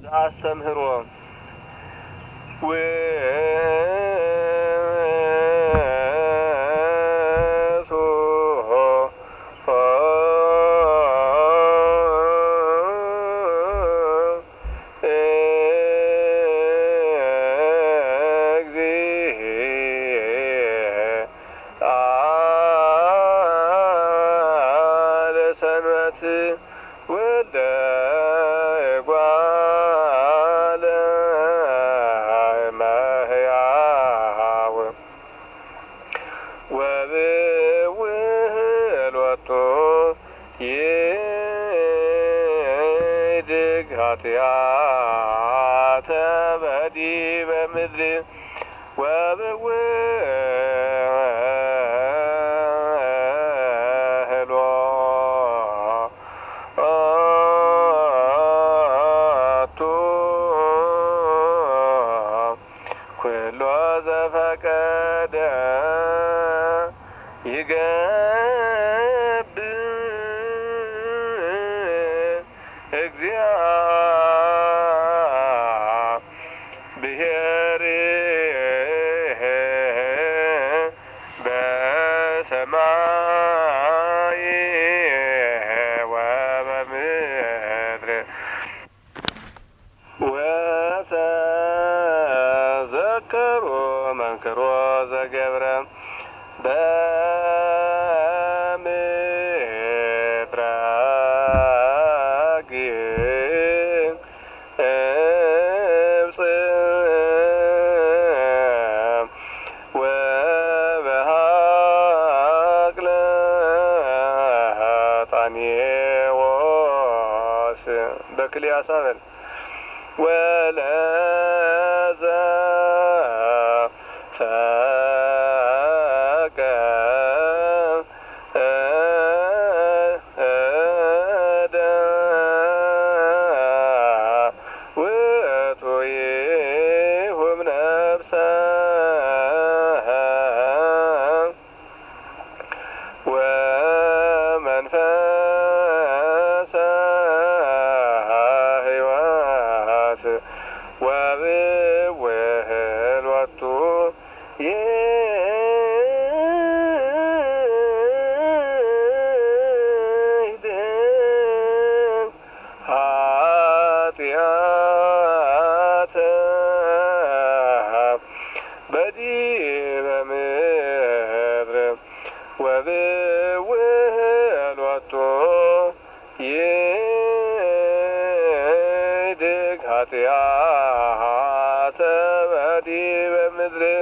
አስተምህሮ ኃጢአተ በዲበ ምድር ወብውህሎቱ ኩሎ ዘፈቀደ ይገብር እግዚአብሔር በሰማይ ወበምድር ወተዘከሮ መንክሮ ዘገብረ በክልያሳ በል ወለዘ ፈቀደ ውእቱ ይሁብ ነፍሰ ወመንፈሰ ወብውህሎቱ ይህድግ ኃጢአተ በዲበ ምድር ወብውህሎቱ ይህድግ ኃጢአተ በዲበ ምድር